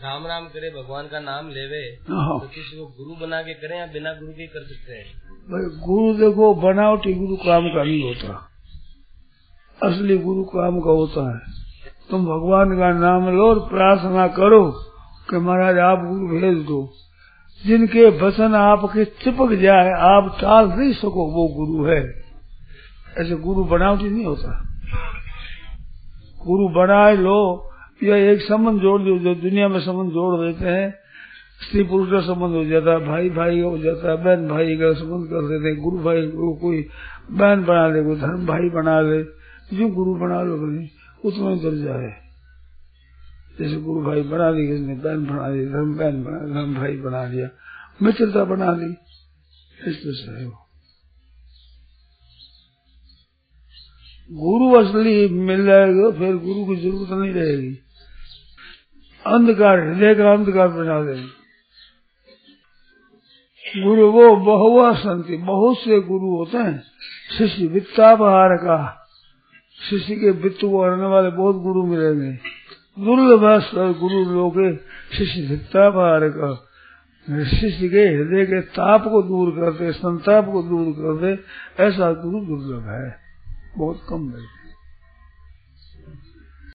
राम राम करे, भगवान का नाम लेवे, तो किसी को गुरु बना के करें या बिना गुरु के कर सकते हैं? भाई गुरु देखो, बनावटी गुरु काम का नहीं होता, असली गुरु काम का होता है। तुम भगवान का नाम लो और प्रार्थना करो कि महाराज आप गुरु भेज दो। जिनके वचन आपके चिपक जाए, आप टाल नहीं सको, वो गुरु है। ऐसे गुरु बनावटी नहीं होता। गुरु बनाए लो या एक संबंध जोड़ दो, जो दुनिया में संबंध जोड़ देते हैं। स्त्री पुरुष का संबंध हो जाता है, भाई भाई का हो जाता है, बहन भाई का संबंध कर देते हैं। गुरु भाई को कोई बहन बना ले, कोई धर्म भाई बना ले, जो गुरु बना लो भाई उतना ही दर्जा है। जैसे गुरु भाई बना ली, किसने बहन बना ली, धर्म बहन बना, धर्म भाई बना लिया, मित्रता बना ली, इस तरह से है। गुरु असली मिल जाएगा, फिर गुरु की जरूरत नहीं रहेगी। अंधकार हृदय का अंधकार बना देंगे। गुरु वो बहुआ संति, बहुत से गुरु होते हैं। शिष्य वित्तापहार का, शिष्य के वित्त को हरने वाले बहुत गुरु मिलेंगे। दुर्लभ गुरु लोग शिष्य वित्तापहार का, शिष्य के हृदय के ताप को दूर करते, संताप को दूर करते, ऐसा गुरु दुर्लभ है, बहुत कम है।